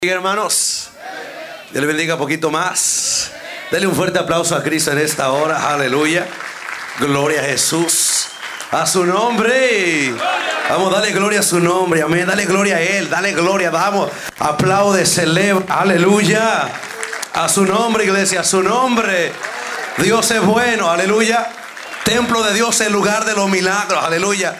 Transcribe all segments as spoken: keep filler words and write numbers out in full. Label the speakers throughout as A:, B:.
A: Hermanos, Dios le bendiga un poquito más. Denle un fuerte aplauso a Cristo en esta hora. Aleluya. Gloria a Jesús. A su nombre. Vamos, dale gloria a su nombre. Amén. Dale gloria a Él. Dale gloria. Vamos. Aplaude, celebra. Aleluya. A su nombre, iglesia. A su nombre. Dios es bueno. Aleluya. Templo de Dios, el lugar de los milagros. Aleluya.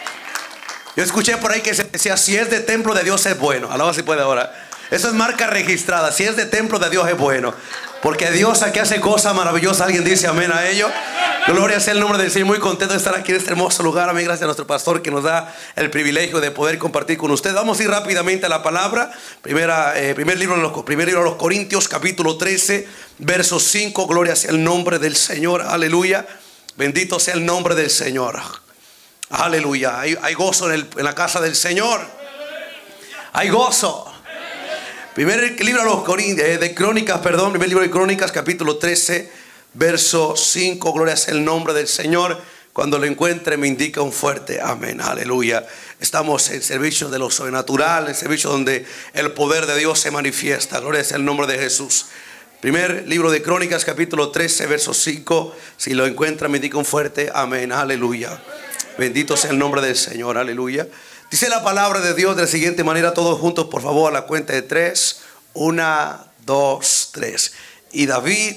A: Yo escuché por ahí que se decía: si es de templo de Dios es bueno. Alaba si puede ahora. Eso es marca registrada. Si es de templo de Dios es bueno, porque Dios aquí hace cosas maravillosas. Alguien dice amén a ello. Gloria sea el nombre del Señor. Muy contento de estar aquí en este hermoso lugar. Amén. Gracias a nuestro pastor que nos da el privilegio de poder compartir con ustedes. Vamos a ir rápidamente a la palabra. Primera, eh, primer, libro de los, primer libro de los Corintios, capítulo trece, verso cinco. Gloria sea el nombre del Señor. Aleluya. Bendito sea el nombre del Señor. Aleluya. Hay, hay gozo en, el, en la casa del Señor. Hay gozo. Primer libro de los Corintios, eh, de Crónicas, perdón, primer libro de Crónicas, capítulo trece, verso cinco. Gloria sea el nombre del Señor. Cuando lo encuentre me indica un fuerte amén. Aleluya. Estamos en servicio de lo sobrenatural, en servicio donde el poder de Dios se manifiesta. Gloria sea el nombre de Jesús. Primer libro de Crónicas, capítulo trece, verso cinco. Si lo encuentra me indica un fuerte amén. Aleluya. Bendito sea el nombre del Señor. Aleluya. Dice la palabra de Dios de la siguiente manera, todos juntos por favor, a la cuenta de tres. Una, dos, tres. Y David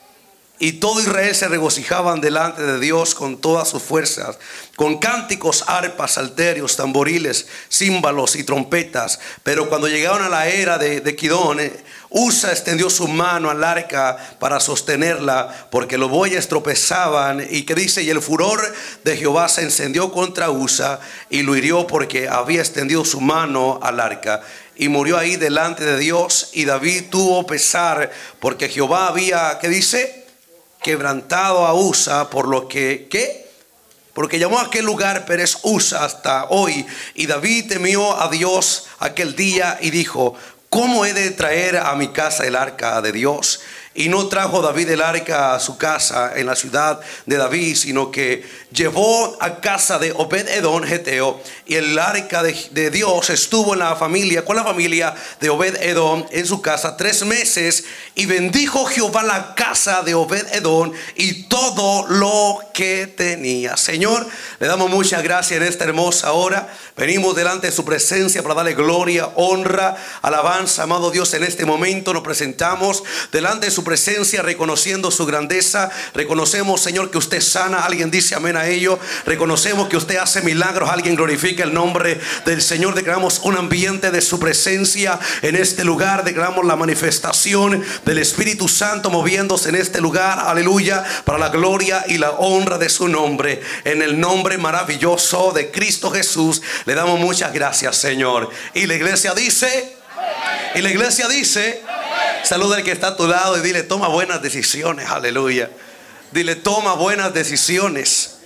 A: y todo Israel se regocijaban delante de Dios con todas sus fuerzas, con cánticos, arpas, salterios, tamboriles, címbalos y trompetas. Pero cuando llegaron a la era de, de Kidón, Usa extendió su mano al arca para sostenerla, porque los bueyes tropezaban. Y que dice: y el furor de Jehová se encendió contra Usa y lo hirió, porque había extendido su mano al arca. Y murió ahí delante de Dios. Y David tuvo pesar, porque Jehová había, ¿qué dice? Quebrantado a Usa, por lo que, ¿qué? Porque llamó a aquel lugar Perez Usa hasta hoy. Y David temió a Dios aquel día y dijo: ¿cómo he de traer a mi casa el arca de Dios? Y no trajo David el arca a su casa en la ciudad de David, sino que llevó a casa de Obed-edom geteo. Y el arca de, de Dios estuvo en la familia, con la familia de Obed-edom en su casa tres meses. Y bendijo Jehová la casa de Obed-edom y todo lo que tenía. Señor, le damos muchas gracias en esta hermosa hora. Venimos delante de su presencia para darle gloria, honra, alabanza. Amado Dios, en este momento nos presentamos delante de su presencia, reconociendo su grandeza. Reconocemos, Señor, que usted sana. Alguien dice amén a ello. Reconocemos que usted hace milagros. Alguien glorifica el nombre del Señor. Declaramos un ambiente de su presencia en este lugar. Declaramos la manifestación del Espíritu Santo moviéndose en este lugar. Aleluya. Para la gloria y la honra de su nombre. En el nombre maravilloso de Cristo Jesús le damos muchas gracias, Señor. Y la iglesia dice, y la iglesia dice, saluda al que está a tu lado y dile: toma buenas decisiones. Aleluya. Dile: toma buenas decisiones.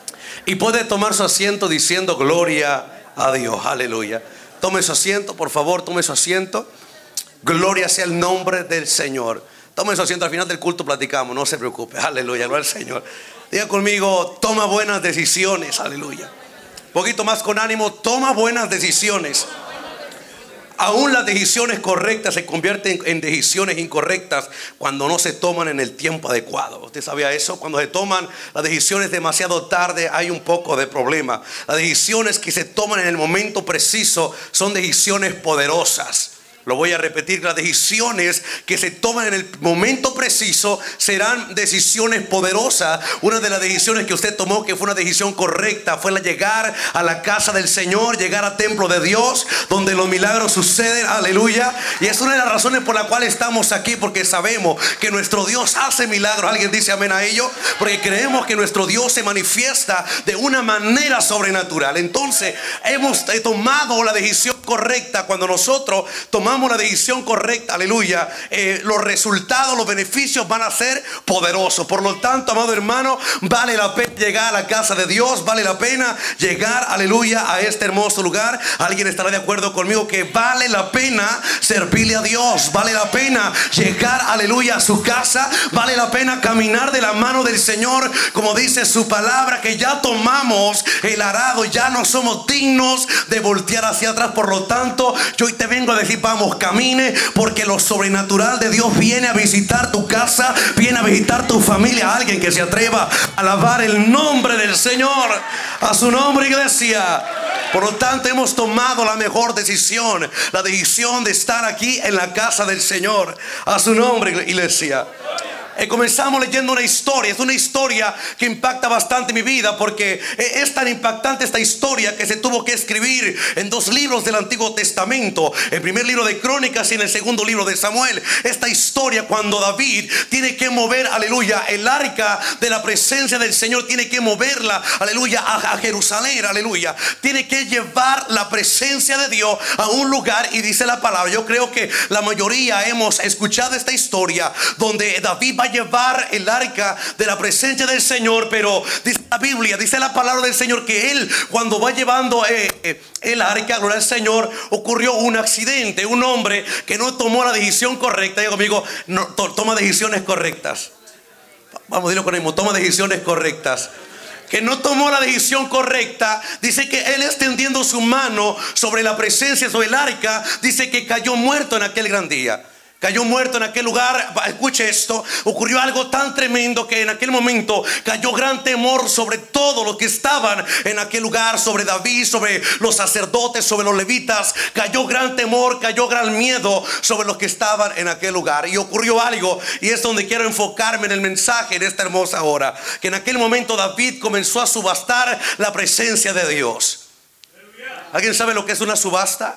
A: Y puede tomar su asiento diciendo: gloria a Dios. Aleluya. Tome su asiento, por favor, tome su asiento. Gloria sea el nombre del Señor. Tome su asiento, al final del culto platicamos, no se preocupe. Aleluya, gloria al Señor. Diga conmigo: toma buenas decisiones. Aleluya. Un poquito más con ánimo: toma buenas decisiones. Aún las decisiones correctas se convierten en decisiones incorrectas cuando no se toman en el tiempo adecuado. ¿Usted sabía eso? Cuando se toman las decisiones demasiado tarde hay un poco de problema. Las decisiones que se toman en el momento preciso son decisiones poderosas. Lo voy a repetir: las decisiones que se toman en el momento preciso serán decisiones poderosas. Una de las decisiones que usted tomó, que fue una decisión correcta, fue la llegar a la casa del Señor, llegar al templo de Dios, donde los milagros suceden. Aleluya. Y es una de las razones por la cual estamos aquí, porque sabemos que nuestro Dios hace milagros. Alguien dice amén a ello. Porque creemos que nuestro Dios se manifiesta de una manera sobrenatural. Entonces hemos tomado la decisión correcta. Cuando nosotros tomamos una decisión correcta, aleluya, eh, los resultados, los beneficios van a ser poderosos. Por lo tanto, amado hermano, vale la pena llegar a la casa de Dios. Vale la pena llegar, aleluya, a este hermoso lugar. Alguien estará de acuerdo conmigo que vale la pena servirle a Dios. Vale la pena llegar, aleluya, a su casa. Vale la pena caminar de la mano del Señor, como dice su palabra, que ya tomamos el arado, ya no somos dignos de voltear hacia atrás. Por lo lo tanto, yo hoy te vengo a decir, vamos, camine, porque lo sobrenatural de Dios viene a visitar tu casa, viene a visitar tu familia. Alguien que se atreva a alabar el nombre del Señor. A su nombre, iglesia. Por lo tanto, hemos tomado la mejor decisión, la decisión de estar aquí en la casa del Señor. A su nombre, iglesia. Eh, comenzamos leyendo una historia. Es una historia que impacta bastante mi vida, porque eh, es tan impactante esta historia que se tuvo que escribir en dos libros del Antiguo Testamento, el primer libro de Crónicas y en el segundo libro de Samuel. Esta historia, cuando David tiene que mover, aleluya, el arca de la presencia del Señor, tiene que moverla, aleluya, a, a Jerusalén, aleluya, tiene que llevar la presencia de Dios a un lugar. Y dice la palabra, yo creo que la mayoría hemos escuchado esta historia, donde David va a llevar el arca de la presencia del Señor, pero dice la Biblia, dice la palabra del Señor, que él, cuando va llevando eh, eh, el arca, gloria al Señor, ocurrió un accidente. Un hombre que no tomó la decisión correcta. Digo conmigo, no, to, toma decisiones correctas. Vamos a decirlo con el mismo, toma decisiones correctas. Que no tomó la decisión correcta. Dice que él, extendiendo su mano sobre la presencia, sobre el arca, dice que cayó muerto en aquel gran día. Cayó muerto en aquel lugar. Escuche esto. Ocurrió algo tan tremendo que en aquel momento cayó gran temor sobre todos los que estaban en aquel lugar, sobre David, sobre los sacerdotes, sobre los levitas. Cayó gran temor, cayó gran miedo sobre los que estaban en aquel lugar. Y ocurrió algo, y es donde quiero enfocarme en el mensaje de esta hermosa hora. Que en aquel momento David comenzó a subastar la presencia de Dios. ¿Alguien sabe lo que es una subasta?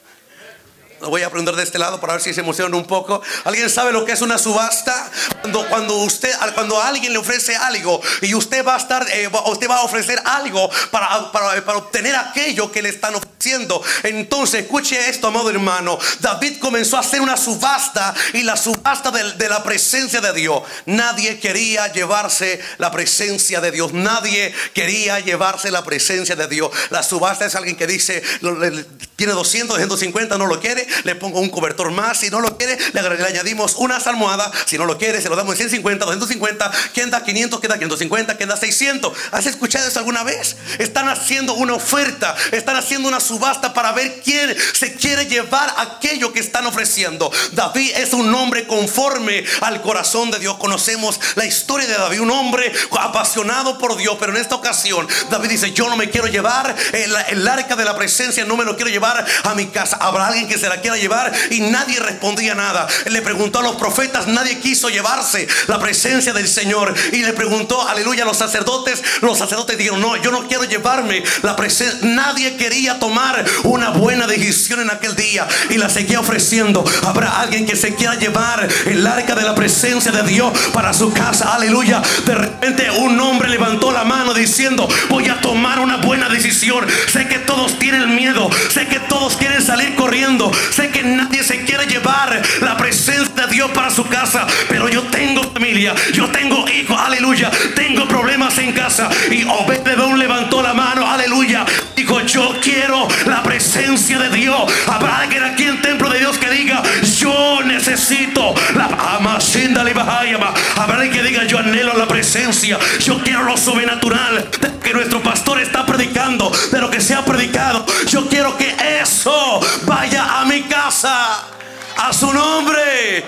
A: Lo voy a aprender de este lado para ver si se emocionan un poco. ¿Alguien sabe lo que es una subasta? Cuando, cuando usted, cuando a alguien le ofrece algo y usted va a estar, eh, usted va a ofrecer algo para, para, para obtener aquello que le están ofreciendo. Entonces, escuche esto, amado hermano. David comenzó a hacer una subasta, y la subasta de, de la presencia de Dios. Nadie quería llevarse la presencia de Dios. Nadie quería llevarse la presencia de Dios. La subasta es alguien que dice, tiene doscientos, ciento cincuenta, no lo quiere, le pongo un cobertor más. Si no lo quiere, le, le añadimos unas almohadas. Si no lo quiere, se lo damos en ciento cincuenta, doscientos cincuenta. ¿Quién da quinientos? ¿Quién da quinientos cincuenta? ¿Quién da seiscientos? ¿Has escuchado eso alguna vez? Están haciendo una oferta, están haciendo una subasta para ver quién se quiere llevar aquello que están ofreciendo. David es un hombre conforme al corazón de Dios. Conocemos la historia de David, un hombre apasionado por Dios. Pero en esta ocasión David dice, yo no me quiero llevar el, el arca de la presencia, no me lo quiero llevar a mi casa. ¿Habrá alguien que se la quiera llevar? Y nadie respondía nada. Él le preguntó a los profetas, nadie quiso llevarse la presencia del Señor. Y le preguntó, aleluya, a los sacerdotes. Los sacerdotes dijeron, no, yo no quiero llevarme la presencia. Nadie quería tomar una buena decisión en aquel día, y la seguía ofreciendo. ¿Habrá alguien que se quiera llevar el arca de la presencia de Dios para su casa? Aleluya. De repente un hombre levantó la mano diciendo, voy a tomar una buena decisión. Sé que todos tienen miedo, sé que todos quieren salir corriendo, sé que nadie se quiere llevar la presencia de Dios para su casa, pero yo tengo familia, yo tengo hijos, aleluya, tengo problemas en casa. Y Obed-Edom levantó la mano, aleluya, dijo, yo quiero la presencia de Dios. Habrá alguien aquí en templo de Dios que diga, yo necesito la amacinda. Habrá alguien que diga, yo anhelo la presencia, yo quiero lo sobrenatural que nuestro pastor está predicando, de lo que se ha predicado. Yo quiero que eso vaya a mi casa. A su nombre.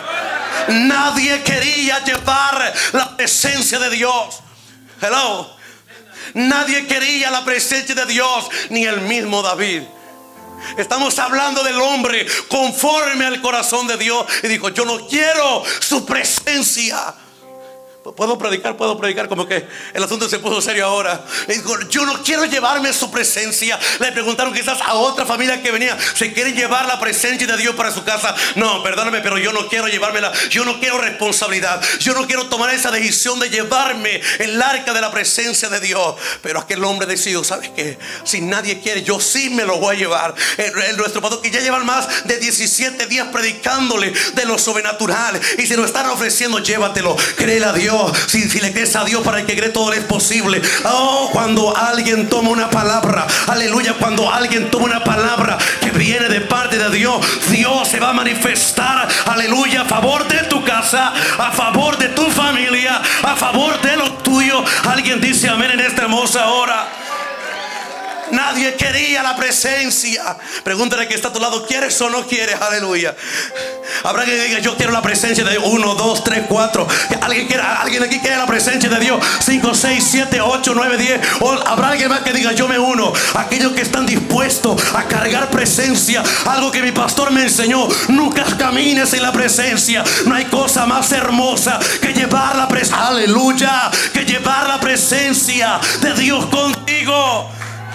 A: Nadie quería llevar la presencia de Dios. Hello. Nadie quería la presencia de Dios, ni el mismo David. Estamos hablando del hombre conforme al corazón de Dios. Y dijo, yo no quiero su presencia. Puedo predicar, puedo predicar, como que el asunto se puso serio ahora. Digo, yo no quiero llevarme su presencia. Le preguntaron quizás a otra familia que venía, ¿se quieren llevar la presencia de Dios para su casa? No, perdóname, pero yo no quiero llevármela. Yo no quiero responsabilidad. Yo no quiero tomar esa decisión de llevarme el arca de la presencia de Dios. Pero aquel hombre decidió, ¿sabes qué? Si nadie quiere, yo sí me lo voy a llevar. el, el, Nuestro pastor, que ya llevan más de diecisiete días predicándole de lo sobrenatural, y se lo están ofreciendo, llévatelo, créele a Dios. Si, si le crees a Dios, para el que cree todo le es posible. Oh, cuando alguien toma una palabra, aleluya, cuando alguien toma una palabra que viene de parte de Dios, Dios se va a manifestar, aleluya, a favor de tu casa, a favor de tu familia, a favor de lo tuyo. Alguien dice amén en esta hermosa hora. Nadie quería la presencia. Pregúntale que está a tu lado, ¿quieres o no quieres? Aleluya. Habrá que diga, yo quiero la presencia de Dios. Uno, dos, tres, cuatro. ¿Alguien, quiere, ¿Alguien aquí quiere la presencia de Dios? Cinco, seis, siete, ocho, nueve, diez. O habrá alguien más que diga, yo me uno. Aquellos que están dispuestos a cargar presencia. Algo que mi pastor me enseñó: nunca camines en la presencia. No hay cosa más hermosa que llevar la presencia. Aleluya. Que llevar la presencia de Dios contigo.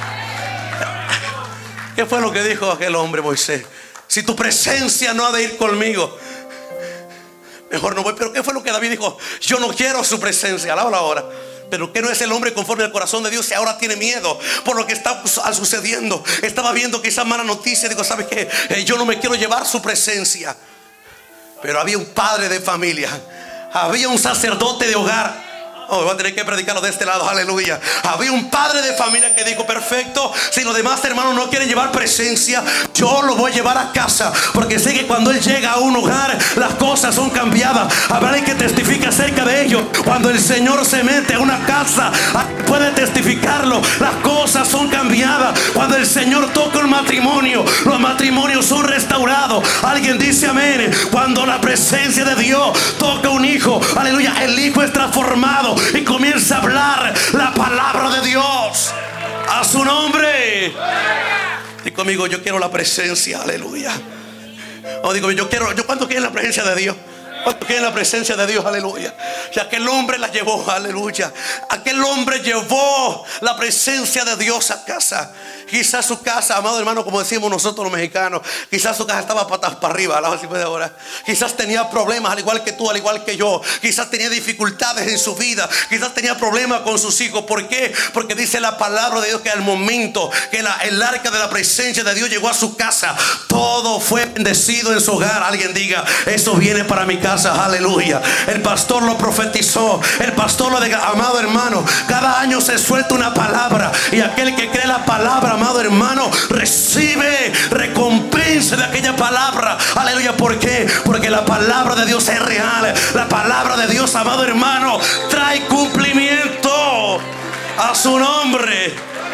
A: ¿Qué fue lo que dijo aquel hombre, Moisés? Si tu presencia no ha de ir conmigo, mejor no voy. Pero ¿qué fue lo que David dijo? Yo no quiero su presencia. Alábala ahora. Pero que no es el hombre conforme al corazón de Dios y ahora tiene miedo por lo que está sucediendo. Estaba viendo quizás mala noticia. Digo, ¿sabes qué? Eh, yo no me quiero llevar su presencia. Pero había un padre de familia, había un sacerdote de hogar. Oh, voy a tener que predicarlo de este lado, aleluya. Había un padre de familia que dijo, perfecto, si los demás hermanos no quieren llevar presencia, yo lo voy a llevar a casa, porque sé que cuando él llega a un hogar, las cosas son cambiadas. Habrá alguien que testifique acerca de ello. Cuando el Señor se mete a una casa, puede testificarlo, las cosas son cambiadas. Cuando el Señor toca un matrimonio, los matrimonios son restaurados. Alguien dice amén. Cuando la presencia de Dios toca un hijo, aleluya, el hijo es transformado y comienza a hablar la palabra de Dios. A su nombre. Digo conmigo, yo quiero la presencia, aleluya. O digo, yo quiero, yo cuánto quiero la presencia de Dios. ¿Cuánto quieren la presencia de Dios? Aleluya. Y aquel hombre la llevó, aleluya. Aquel hombre llevó la presencia de Dios a casa. Quizás su casa, amado hermano, como decimos nosotros los mexicanos, quizás su casa estaba patas para arriba, a de ahora. Quizás tenía problemas al igual que tú, al igual que yo. Quizás tenía dificultades en su vida. Quizás tenía problemas con sus hijos. ¿Por qué? Porque dice la palabra de Dios que al momento que la, el arca de la presencia de Dios llegó a su casa, todo fue bendecido en su hogar. Alguien diga, eso viene para mi casa. Aleluya. El pastor lo profetizó. El pastor lo dijo, amado hermano, cada año se suelta una palabra, y aquel que cree la palabra, amado hermano, recibe recompensa de aquella palabra. Aleluya. ¿Por qué? Porque la palabra de Dios es real. La palabra de Dios, amado hermano, trae cumplimiento. A su nombre.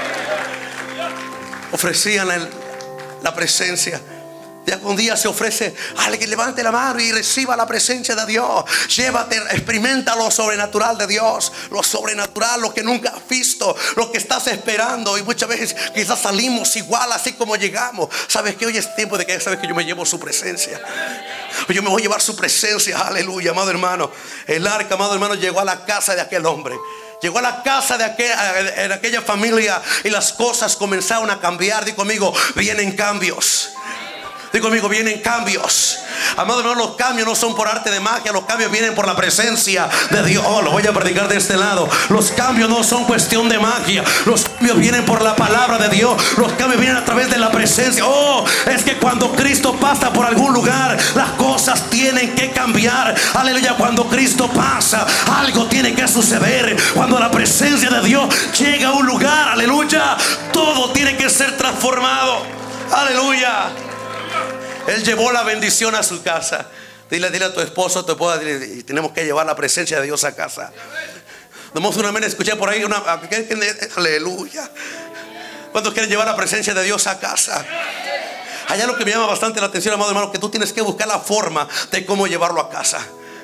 A: Ofrecían la, la presencia. Ya un día se ofrece, alguien levante la mano y reciba la presencia de Dios. Llévate, experimenta lo sobrenatural de Dios. Lo sobrenatural, lo que nunca has visto, lo que estás esperando. Y muchas veces quizás salimos igual así como llegamos. ¿Sabes qué? Hoy es tiempo de que sabes que yo me llevo su presencia. Yo me voy a llevar su presencia, aleluya, amado hermano. El arca, amado hermano, llegó a la casa de aquel hombre. Llegó a la casa de aquella, de aquella familia, y las cosas comenzaron a cambiar. Di conmigo, vienen cambios. Digo conmigo, vienen cambios. Amado hermano, los cambios no son por arte de magia. Los cambios vienen por la presencia de Dios. Oh, lo voy a predicar de este lado. Los cambios no son cuestión de magia. Los cambios vienen por la palabra de Dios. Los cambios vienen a través de la presencia. Oh, es que cuando Cristo pasa por algún lugar, las cosas tienen que cambiar. Aleluya. Cuando Cristo pasa, algo tiene que suceder. Cuando la presencia de Dios llega a un lugar, aleluya, todo tiene que ser transformado. Aleluya. Él llevó la bendición a su casa. Dile, dile a tu esposo, a tu esposa, dile, tenemos que llevar la presencia de Dios a casa. Damos una vez, escuché por ahí una, aleluya. ¿Cuántos quieren llevar la presencia de Dios a casa? Allá lo que me llama bastante la atención, amado hermano, que tú tienes que buscar la forma de cómo llevarlo a casa.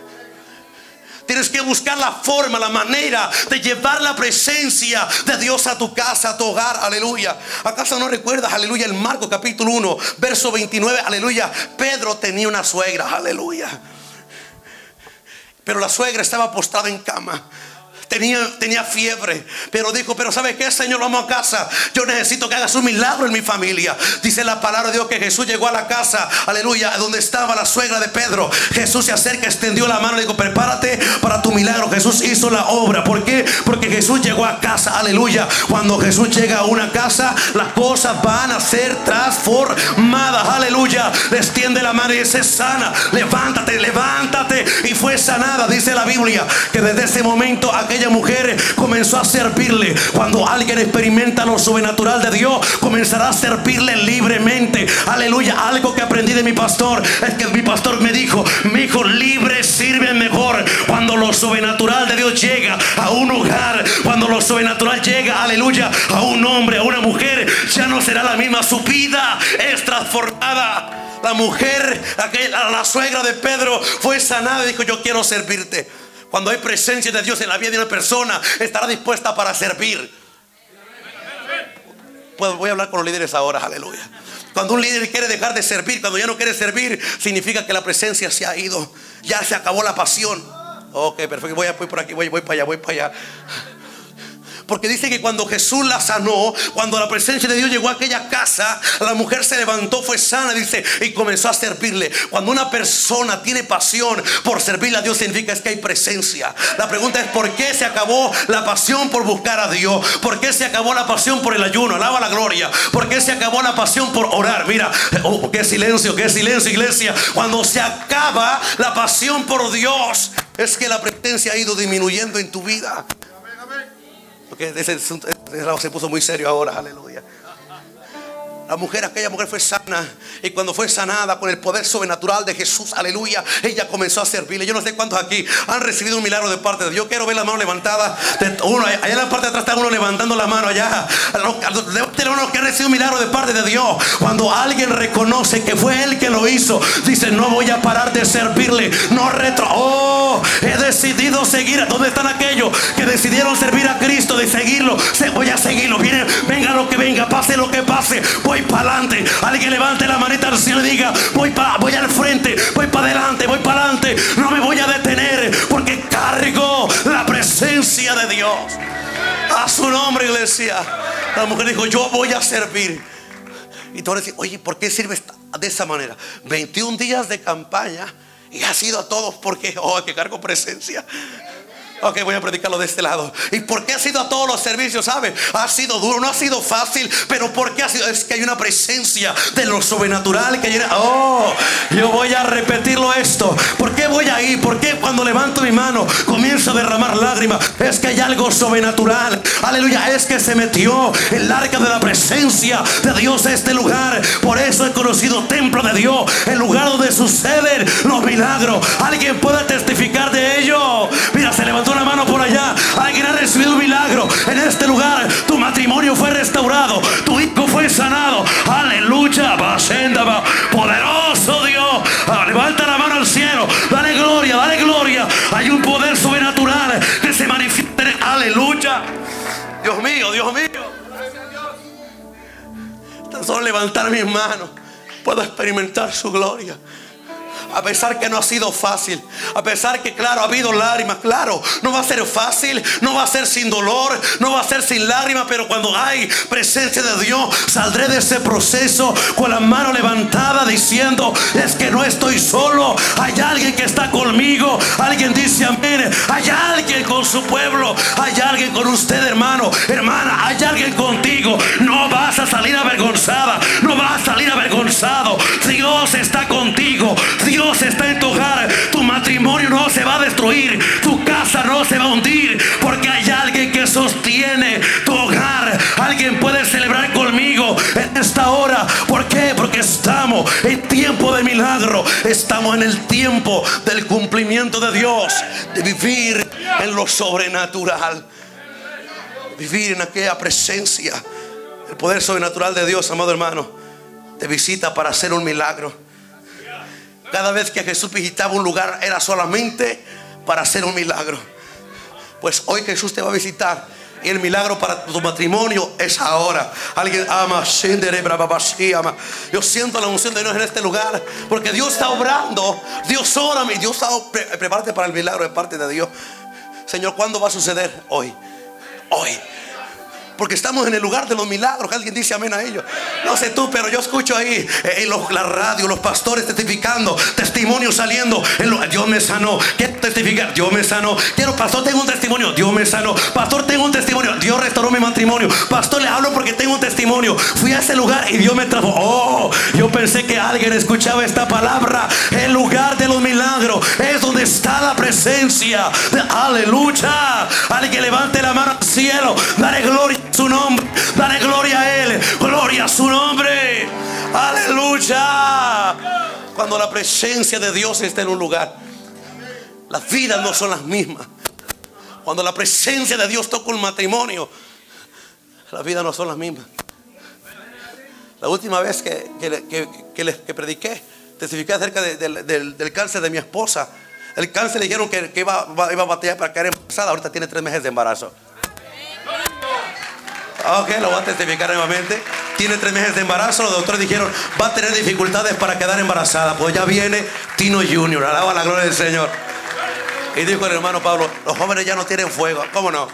A: Tienes que buscar la forma, la manera de llevar la presencia de Dios a tu casa, a tu hogar, aleluya. ¿Acaso no recuerdas, aleluya, en Marcos capítulo uno, verso veintinueve, aleluya? Pedro tenía una suegra, aleluya. Pero la suegra estaba postrada en cama. Tenía, tenía fiebre, pero dijo, pero ¿sabe qué, Señor? Vamos a casa. Yo necesito que hagas un milagro en mi familia. Dice la palabra de Dios que Jesús llegó a la casa, aleluya, donde estaba la suegra de Pedro. Jesús se acerca, extendió la mano y dijo, prepárate para tu milagro. Jesús hizo la obra. ¿Por qué? Porque Jesús llegó a casa, aleluya. Cuando Jesús llega a una casa, las cosas van a ser transformadas, aleluya. Le extiende la mano y dice, sana, levántate, levántate. Y fue sanada. Dice la Biblia que desde ese momento aquella mujer comenzó a servirle. Cuando alguien experimenta lo sobrenatural de Dios, comenzará a servirle libremente. Aleluya. Algo que aprendí de mi pastor es que mi pastor me dijo, mi hijo, libre sirve mejor. Cuando lo sobrenatural de Dios llega a un hogar, cuando lo sobrenatural llega, aleluya, a un hombre, a una mujer, ya no será la misma. Su vida es transformada. La mujer, aquella, la suegra de Pedro, fue sanada y dijo: yo quiero servirte. Cuando hay presencia de Dios en la vida de una persona, estará dispuesta para servir. Pues voy a hablar con los líderes ahora, aleluya. Cuando un líder quiere dejar de servir, cuando ya no quiere servir, significa que la presencia se ha ido. Ya se acabó la pasión. Ok, perfecto, voy, a, voy por aquí, voy, voy para allá, voy para allá. Porque dice que cuando Jesús la sanó, cuando la presencia de Dios llegó a aquella casa, la mujer se levantó, fue sana, dice, y comenzó a servirle. Cuando una persona tiene pasión por servirle a Dios, significa es que hay presencia. La pregunta es: ¿por qué se acabó la pasión por buscar a Dios? ¿Por qué se acabó la pasión por el ayuno? Alaba la gloria. ¿Por qué se acabó la pasión por orar? Mira, oh, qué silencio, qué silencio, iglesia. Cuando se acaba la pasión por Dios, es que la presencia ha ido disminuyendo en tu vida. Porque ese, ese lado se puso muy serio ahora, aleluya. La mujer, aquella mujer fue sana. Y cuando fue sanada con el poder sobrenatural de Jesús, aleluya, ella comenzó a servirle. Yo no sé cuántos aquí han recibido un milagro de parte de Dios. Yo quiero ver la mano levantada. Uno, allá en la parte de atrás está uno levantando la mano allá. Levanten uno que ha recibido un milagro de parte de Dios. Cuando alguien reconoce que fue Él que lo hizo, dice: no voy a parar de servirle. No retro. Oh, he decidido seguir. ¿Dónde están aquellos que decidieron servir a Cristo? De seguirlo. Voy a seguirlo. Viene, venga lo que venga, pase lo que pase. Voy para adelante. Alguien levante la manita al cielo y diga: voy, pa, voy al frente, voy para adelante, voy para adelante. No me voy a detener, porque cargo la presencia de Dios. A su nombre, iglesia. La mujer dijo: yo voy a servir. Y tú ahora dices: oye, ¿por qué sirves de esa manera? veintiún días de campaña y has ido a todos porque, oh, que cargo presencia. Ok, voy a predicarlo de este lado. ¿Y por qué ha sido a todos los servicios? ¿Sabe? Ha sido duro, no ha sido fácil. Pero ¿por qué ha sido? Es que hay una presencia de lo sobrenatural que llena. Oh, yo voy a repetirlo esto. ¿Por qué voy ahí? ¿Por qué cuando levanto mi mano comienzo a derramar lágrimas? Es que hay algo sobrenatural. Aleluya, es que se metió el arca de la presencia de Dios a este lugar. Por eso he conocido templo de Dios, el lugar donde suceden los milagros. ¿Alguien puede testificar de ello? Mira, se levantó una mano por allá. Alguien ha recibido un milagro en este lugar. Tu matrimonio fue restaurado, tu hijo fue sanado. Aleluya, poderoso Dios. Levanta la mano al cielo, dale gloria, dale gloria. Hay un poder sobrenatural que se manifiesta. Aleluya. Dios mío, Dios mío. Tan solo levantar mis manos puedo experimentar su gloria. A pesar que no ha sido fácil, a pesar que claro ha habido lágrimas, claro, no va a ser fácil, no va a ser sin dolor, no va a ser sin lágrimas, pero cuando hay presencia de Dios, saldré de ese proceso con la mano levantada diciendo: es que no estoy solo, hay alguien que está conmigo. Alguien dice amén. Hay alguien con su pueblo, hay alguien con usted, hermano, hermana, hay alguien contigo. No vas a salir avergonzada, no vas a salir avergonzado. Dios está contigo, Dios Dios está en tu hogar. Tu matrimonio no se va a destruir, tu casa no se va a hundir, porque hay alguien que sostiene tu hogar. Alguien puede celebrar conmigo en esta hora. ¿Por qué? Porque estamos en tiempo de milagro. Estamos en el tiempo del cumplimiento de Dios, de vivir en lo sobrenatural, vivir en aquella presencia. El poder sobrenatural de Dios, amado hermano, te visita para hacer un milagro. Cada vez que Jesús visitaba un lugar era solamente para hacer un milagro. Pues hoy Jesús te va a visitar y el milagro para tu matrimonio es ahora. Alguien ama, ama. Yo siento la unción de Dios en este lugar, porque Dios está obrando. Dios ora, Dios está, prepárate para el milagro de parte de Dios. Señor, ¿cuándo va a suceder? Hoy. Hoy. Porque estamos en el lugar de los milagros. Alguien dice amén a ellos. No sé tú, pero yo escucho ahí eh, los, la radio, los pastores testificando, testimonios saliendo. Lo, Dios me sanó. Quiero testificar, Dios me sanó. Quiero, pastor, tengo un testimonio, Dios me sanó. Pastor, tengo un testimonio, Dios restauró mi matrimonio. Pastor, le hablo porque tengo un testimonio. Fui a ese lugar y Dios me trajo. Oh, yo pensé que alguien escuchaba esta palabra. El lugar de los milagros es donde está la presencia de, aleluya. Alguien levante la mano al cielo, dale gloria a su nombre, dale gloria a Él, gloria a su nombre. Aleluya. Cuando la presencia de Dios está en un lugar, las vidas no son las mismas. Cuando la presencia de Dios toca un matrimonio, las vidas no son las mismas. La última vez que, que, que, que, les, que prediqué, testifiqué acerca de, de, de, del cáncer de mi esposa. El cáncer le dijeron que, que iba, iba a batallar para caer embarazada. Ahorita tiene tres meses de embarazo. Ok, lo voy a testificar nuevamente. Tiene tres meses de embarazo. Los doctores dijeron va a tener dificultades para quedar embarazada. Pues ya viene Tino junior Alaba la gloria del Señor. Y dijo el hermano Pablo: los jóvenes ya no tienen fuego. ¿Cómo no?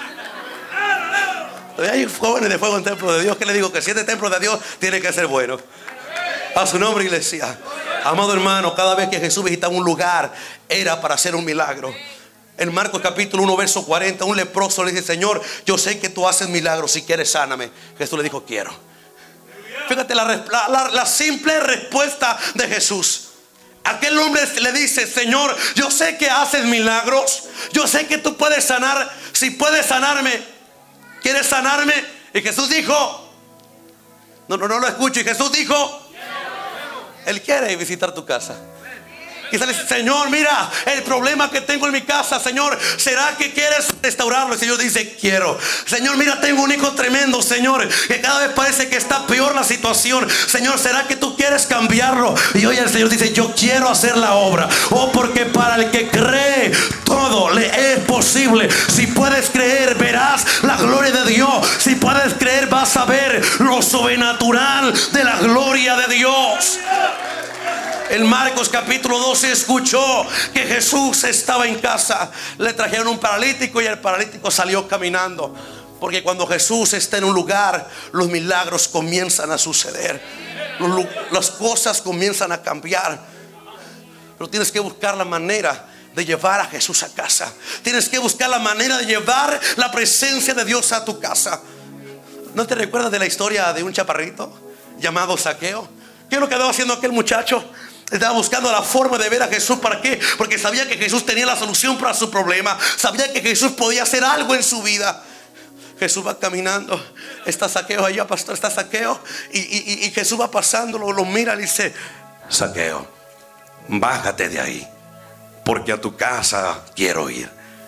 A: Hay jóvenes de fuego en templo de Dios. Que le digo que si es de templo de Dios, tiene que ser bueno. A su nombre, iglesia. Amado hermano, cada vez que Jesús visitaba un lugar, era para hacer un milagro. En Marcos capítulo uno verso cuarenta, un leproso le dice: Señor, yo sé que tú haces milagros, si quieres sáname. Jesús le dijo: quiero. Fíjate la, la, la simple respuesta de Jesús. Aquel hombre le dice: Señor, yo sé que haces milagros, yo sé que tú puedes sanar. Si puedes sanarme, ¿quieres sanarme? Y Jesús dijo: no, no, no lo escucho. Y Jesús dijo: Él quiere visitar tu casa. Y se le dice: Señor, mira el problema que tengo en mi casa. Señor, ¿será que quieres restaurarlo? El Señor dice: quiero. Señor, mira, tengo un hijo tremendo, Señor, que cada vez parece que está peor la situación. Señor, ¿será que tú quieres cambiarlo? Y hoy el Señor dice: yo quiero hacer la obra. Oh, porque para el que cree, todo le es posible. Si puedes creer, verás la gloria de Dios. Si puedes creer, vas a ver lo sobrenatural de la gloria de Dios. En Marcos capítulo doce escuchó que Jesús estaba en casa. Le trajeron un paralítico y el paralítico salió caminando. Porque cuando Jesús está en un lugar, los milagros comienzan a suceder. Los, las cosas comienzan a cambiar. Pero tienes que buscar la manera de llevar a Jesús a casa. Tienes que buscar la manera de llevar la presencia de Dios a tu casa. ¿No te recuerdas de la historia de un chaparrito llamado Zaqueo? ¿Qué es lo que andaba haciendo aquel muchacho? Estaba buscando la forma de ver a Jesús. ¿Para qué? Porque sabía que Jesús tenía la solución para su problema. Sabía que Jesús podía hacer algo en su vida. Jesús va caminando. Está Zaqueo allá, pastor, está Zaqueo. Y, y, y Jesús va pasando, lo, lo mira y dice: Zaqueo, bájate de ahí, porque a tu casa quiero ir.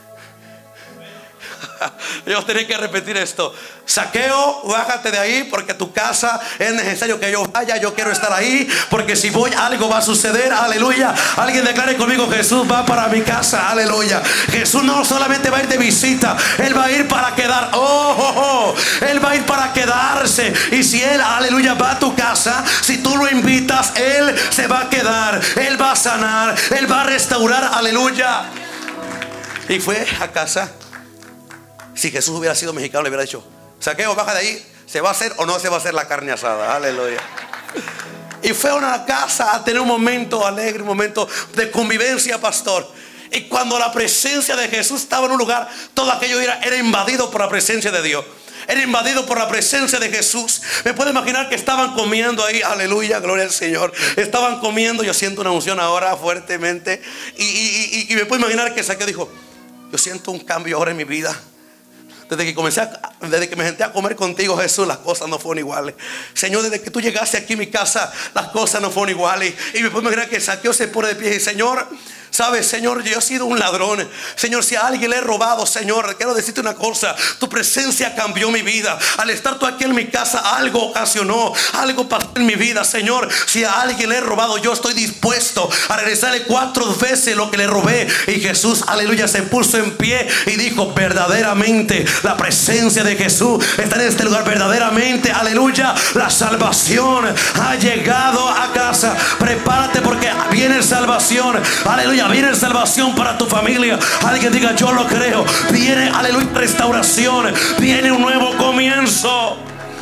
A: Yo tenía que repetir esto: Zaqueo, bájate de ahí, porque a tu casa es necesario que yo vaya. Yo quiero estar ahí, porque si voy algo va a suceder. Aleluya. Alguien declare conmigo: Jesús va para mi casa. Aleluya. Jesús no solamente va a ir de visita, Él va a ir para quedar. Oh, oh, oh. Él va a ir para quedarse. Y si Él, aleluya, va a tu casa, si tú lo invitas, Él se va a quedar. Él va a sanar, Él va a restaurar. Aleluya. Y fue a casa. Si Jesús hubiera sido mexicano, le hubiera dicho: Zaqueo, baja de ahí, ¿se va a hacer o no se va a hacer la carne asada? Aleluya. Y fue a una casa a tener un momento alegre, un momento de convivencia, pastor. Y cuando la presencia de Jesús estaba en un lugar, todo aquello era, era invadido por la presencia de Dios. Era invadido por la presencia de Jesús. Me puedo imaginar que estaban comiendo ahí. Aleluya, gloria al Señor. Estaban comiendo. Yo siento una unción ahora fuertemente. Y, y, y, y me puedo imaginar que Zaqueo dijo: yo siento un cambio ahora en mi vida. Desde que comencé a, desde que me senté a comer contigo, Jesús, las cosas no fueron iguales. Señor, desde que tú llegaste aquí a mi casa, las cosas no fueron iguales. Y me puedo imaginar que Zaqueo se pone de pie y dice: Señor, sabes, Señor, yo he sido un ladrón. Señor, si a alguien le he robado, Señor, quiero decirte una cosa: tu presencia cambió mi vida. Al estar tú aquí en mi casa, algo ocasionó, algo pasó en mi vida. Señor, si a alguien le he robado, yo estoy dispuesto a regresarle cuatro veces lo que le robé. Y Jesús, aleluya, se puso en pie y dijo: verdaderamente la presencia de Jesús está en este lugar. Verdaderamente, aleluya, la salvación ha llegado a casa. Prepárate, porque viene salvación. Aleluya, viene salvación para tu familia. Alguien diga: yo lo creo. Viene, aleluya, restauración. Viene un nuevo comienzo.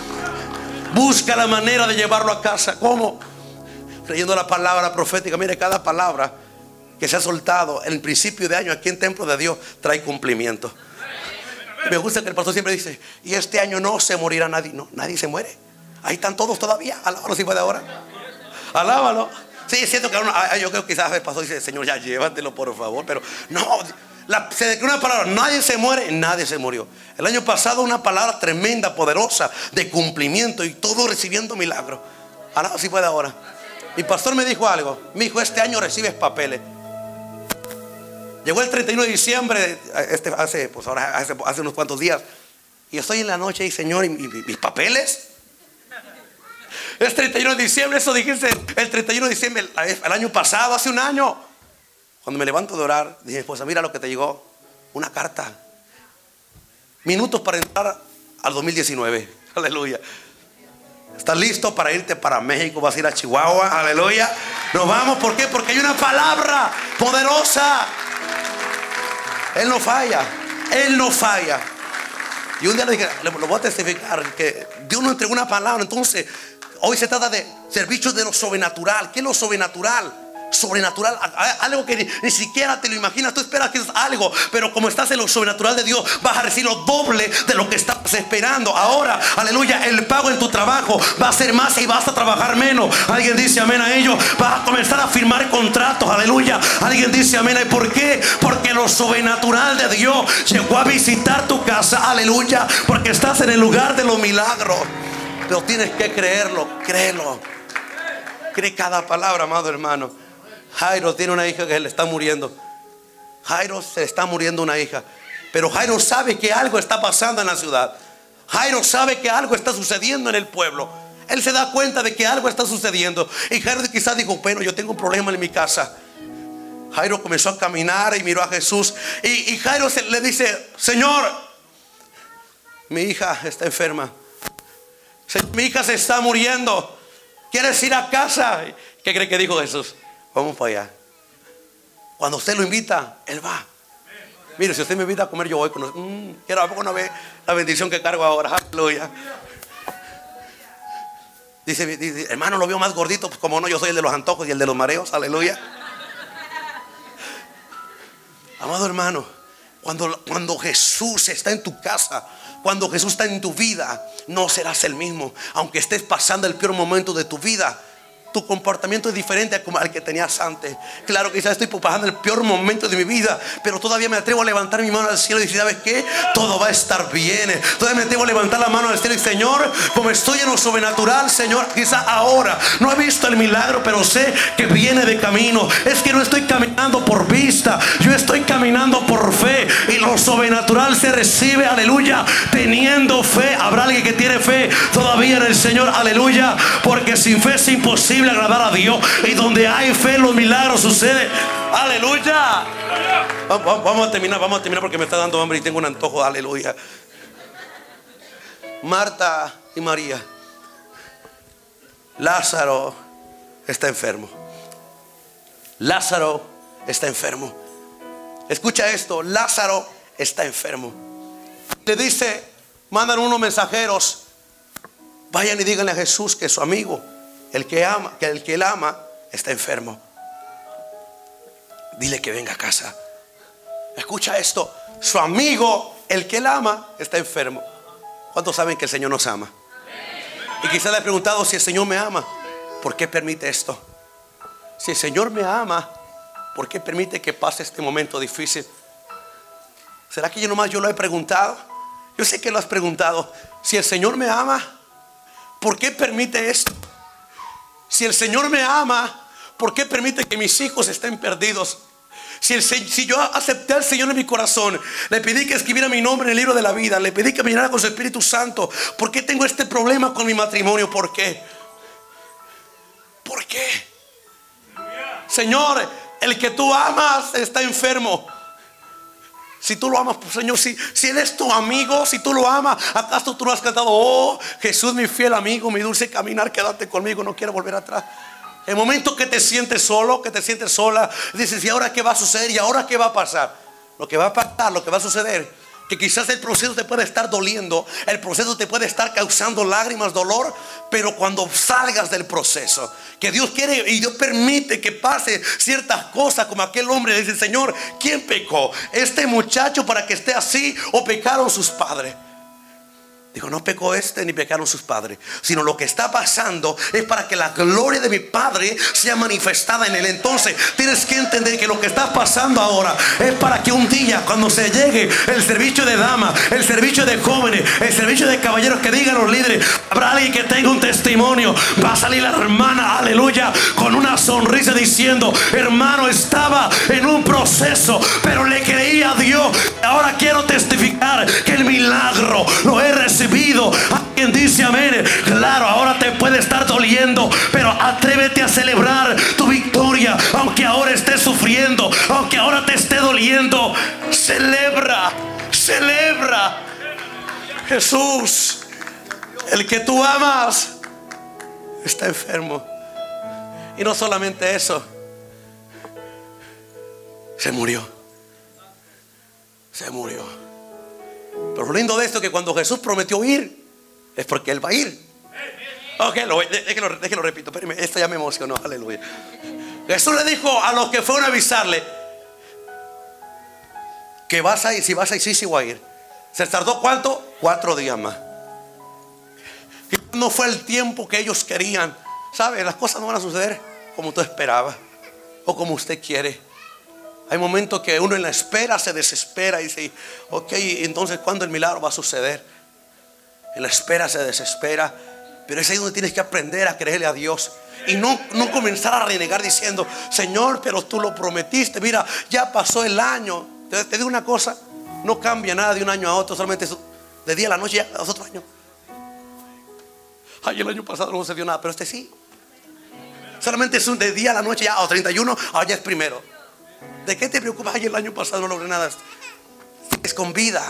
A: Busca la manera de llevarlo a casa. ¿Cómo? Leyendo la palabra profética. Mire, cada palabra que se ha soltado en el principio de año aquí en Templo de Dios trae cumplimiento. Me gusta que el pastor siempre dice: y este año no se morirá nadie. No, nadie se muere. Ahí están todos todavía. Alábalo si puede ahora. Alábalo. Sí, es cierto que uno, yo creo que quizás el pastor dice: Señor, ya llévatelo por favor. Pero no, la, se declaró una palabra: nadie se muere, nadie se murió. El año pasado una palabra tremenda, poderosa, de cumplimiento, y todo recibiendo milagros. Ahora sí puede ahora. Mi pastor me dijo algo. Me dijo: este año recibes papeles. Llegó el treinta y uno de diciembre, este, hace, pues ahora, hace, hace unos cuantos días, y estoy en la noche y: Señor, ¿y, y, mis papeles? Es treinta y uno de diciembre. Eso dijiste el treinta y uno de diciembre el año pasado, hace un año. Cuando me levanto de orar, dije, esposa, mira lo que te llegó. Una carta. Minutos para entrar al dos mil diecinueve. Aleluya. ¿Estás listo para irte para México? ¿Vas a ir a Chihuahua? Aleluya. Nos vamos. ¿Por qué? Porque hay una palabra poderosa. Él no falla. Él no falla. Y un día le dije, lo voy a testificar, que Dios nos entregó una palabra. Entonces, hoy se trata de servicio de lo sobrenatural. ¿Qué es lo sobrenatural? Sobrenatural, algo que ni, ni siquiera te lo imaginas. Tú esperas que es algo, pero como estás en lo sobrenatural de Dios, vas a recibir lo doble de lo que estás esperando. Ahora, aleluya, el pago en tu trabajo va a ser más y vas a trabajar menos. Alguien dice amén a ello. Vas a comenzar a firmar contratos, aleluya. Alguien dice amén. ¿Y por qué? Porque lo sobrenatural de Dios llegó a visitar tu casa, aleluya. Porque estás en el lugar de los milagros. Pero tienes que creerlo, créelo. Cree cada palabra, amado hermano. Jairo tiene una hija que le está muriendo. Jairo se está muriendo una hija. Pero Jairo sabe que algo está pasando en la ciudad. Jairo sabe que algo está sucediendo en el pueblo. Él se da cuenta de que algo está sucediendo. Y Jairo quizás dijo, bueno, yo tengo un problema en mi casa. Jairo comenzó a caminar y miró a Jesús. Y, y Jairo se, le dice, Señor, mi hija está enferma. Mi hija se está muriendo. ¿Quieres ir a casa? ¿Qué cree que dijo Jesús? Vamos para allá. Cuando usted lo invita, Él va. Mire, si usted me invita a comer, yo voy con usted. Mm, quiero a poco no ve la bendición que cargo ahora. Aleluya. Dice, dice, hermano, lo veo más gordito. Pues como no, yo soy el de los antojos y el de los mareos. Aleluya. Amado hermano, cuando, cuando Jesús está en tu casa, cuando Jesús está en tu vida, no serás el mismo. Aunque estés pasando el peor momento de tu vida, tu comportamiento es diferente al que tenías antes. Claro que quizás estoy pasando el peor momento de mi vida, pero todavía me atrevo a levantar mi mano al cielo y decir, ¿sabes qué? Todo va a estar bien. Todavía me atrevo a levantar la mano al cielo y decir, Señor, como estoy en lo sobrenatural, Señor, quizás ahora no he visto el milagro, pero sé que viene de camino. Es que no estoy caminando por vista, yo estoy caminando por fe. Y lo sobrenatural se recibe, aleluya, teniendo fe. Habrá alguien que tiene fe todavía en el Señor, aleluya, porque sin fe es imposible agradar a Dios, y donde hay fe los milagros suceden. Aleluya. Vamos, vamos a terminar, vamos a terminar porque me está dando hambre y tengo un antojo. Aleluya. Marta y María. Lázaro está enfermo. Lázaro está enfermo. Escucha esto, Lázaro está enfermo. Le dice, mandan unos mensajeros, vayan y díganle a Jesús que su amigo, El que ama, que el que él ama está enfermo. Dile que venga a casa. Escucha esto. Su amigo, el que él ama, está enfermo. ¿Cuántos saben que el Señor nos ama? Y quizás le he preguntado, si el Señor me ama, ¿por qué permite esto? Si el Señor me ama, ¿por qué permite que pase este momento difícil? ¿Será que yo nomás yo lo he preguntado? Yo sé que lo has preguntado. Si el Señor me ama, ¿por qué permite esto? Si el Señor me ama, ¿por qué permite que mis hijos estén perdidos? Si, el, si yo acepté al Señor en mi corazón, le pedí que escribiera mi nombre en el libro de la vida, le pedí que me llenara con su Espíritu Santo, ¿por qué tengo este problema con mi matrimonio? ¿Por qué? ¿Por qué? Señor, el que tú amas está enfermo. Si tú lo amas, pues, Señor, si, si Él es tu amigo, si tú lo amas, ¿acaso tú no has cantado, oh Jesús, mi fiel amigo, mi dulce caminar, quédate conmigo, no quiero volver atrás? El momento que te sientes solo, que te sientes sola, dices, ¿y ahora qué va a suceder? ¿Y ahora qué va a pasar? Lo que va a pasar, lo que va a suceder, que quizás el proceso te puede estar doliendo, el proceso te puede estar causando lágrimas, dolor, pero cuando salgas del proceso, que Dios quiere y Dios permite que pase ciertas cosas, como aquel hombre le dice, Señor, ¿quién pecó? ¿Este muchacho para que esté así o pecaron sus padres? Dijo, no pecó este ni pecaron sus padres, sino lo que está pasando es para que la gloria de mi Padre sea manifestada en él. Entonces tienes que entender que lo que está pasando ahora es para que un día, cuando se llegue el servicio de damas, el servicio de jóvenes, el servicio de caballeros, que digan los líderes, habrá alguien que tenga un testimonio. Va a salir la hermana, aleluya, con una sonrisa diciendo, hermano, estaba en un proceso, pero le creí a Dios. Ahora quiero testificar que el milagro lo he recibido. recibido. Alguien dice amén. Claro, ahora te puede estar doliendo, pero atrévete a celebrar tu victoria. Aunque ahora estés sufriendo, aunque ahora te esté doliendo, celebra, celebra. Jesús, el que tú amas, está enfermo. Y no solamente eso, se murió. Se murió. Pero lo lindo de esto es que cuando Jesús prometió ir, es porque Él va a ir. Ok, lo, déjelo, déjelo repito, espérame, esto ya me emocionó, aleluya. Jesús le dijo a los que fueron a avisarle que vas a ir, si vas a ir, sí, sí voy a ir. ¿Se tardó cuánto? Cuatro días más. No fue el tiempo que ellos querían. ¿Sabe? Las cosas no van a suceder como tú esperabas o como usted quiere. Hay momentos que uno en la espera se desespera y dice, ok, entonces ¿cuándo el milagro va a suceder? En la espera se desespera. Pero es ahí donde tienes que aprender a creerle a Dios. Y no, no comenzar a renegar diciendo, Señor, pero tú lo prometiste. Mira, ya pasó el año. Te, te digo una cosa, no cambia nada de un año a otro. Solamente de día a la noche ya es otro año. Ay, el año pasado no sucedió nada, pero este sí. Solamente es un de día a la noche ya, o treinta y uno, ahora ya es primero. ¿De qué te preocupas? Ay, el año pasado no logré nada. Es con vida.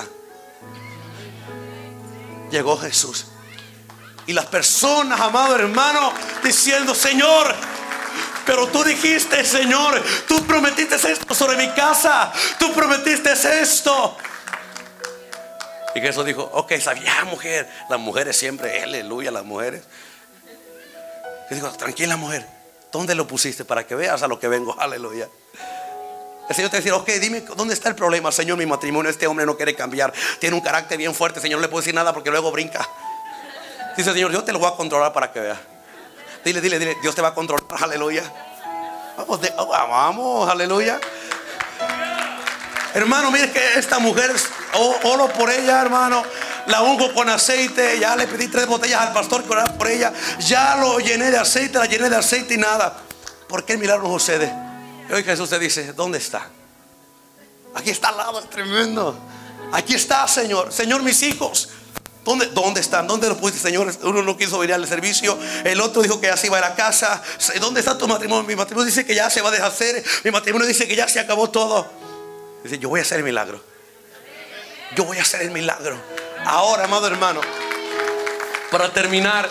A: Llegó Jesús. Y las personas, amado hermano, diciendo, Señor, pero tú dijiste, Señor, tú prometiste esto sobre mi casa, tú prometiste esto. Y Jesús dijo, ok, sabía, mujer. Las mujeres siempre, aleluya, las mujeres. Y dijo, tranquila, mujer, ¿dónde lo pusiste? Para que veas a lo que vengo, aleluya. El Señor te dice, ok, dime, ¿dónde está el problema? Señor, mi matrimonio, este hombre no quiere cambiar, tiene un carácter bien fuerte, Señor, no le puedo decir nada porque luego brinca. Dice, Señor, yo te lo voy a controlar para que veas. Dile, dile, dile, Dios te va a controlar, aleluya. Vamos, de, oh, vamos, aleluya. Hermano, mire que esta mujer, oro por ella, hermano. La ungo con aceite. Ya le pedí tres botellas al pastor que orara por ella. Ya lo llené de aceite, la llené de aceite y nada. ¿Por qué el milagro no sucede? Y hoy Jesús te dice, ¿dónde está? Aquí está al lado, es tremendo. Aquí está, Señor. Señor, mis hijos, ¿Dónde, ¿Dónde están? ¿Dónde los pusiste, Señor? Uno no quiso venir al servicio. El otro dijo que ya se iba a la casa. ¿Dónde está tu matrimonio? Mi matrimonio dice que ya se va a deshacer. Mi matrimonio dice que ya se acabó todo. Dice, yo voy a hacer el milagro. Yo voy a hacer el milagro. Ahora, amado hermano, para terminar,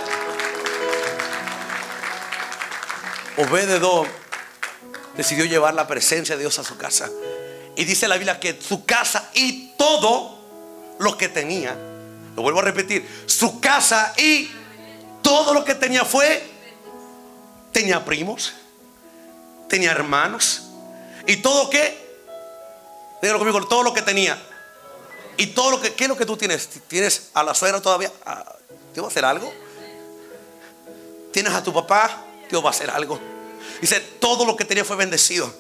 A: Obed-edom decidió llevar la presencia de Dios a su casa. Y dice la Biblia que su casa y todo lo que tenía, lo vuelvo a repetir, su casa y todo lo que tenía fue, tenía primos, tenía hermanos, y todo que, dígalo conmigo, todo lo que tenía, y todo lo que, ¿qué es lo que tú tienes? ¿Tienes a la suegra todavía? ¿Dios va a hacer algo? ¿Tienes a tu papá? Dios va a hacer algo. Dice, todo lo que tenía fue bendecido.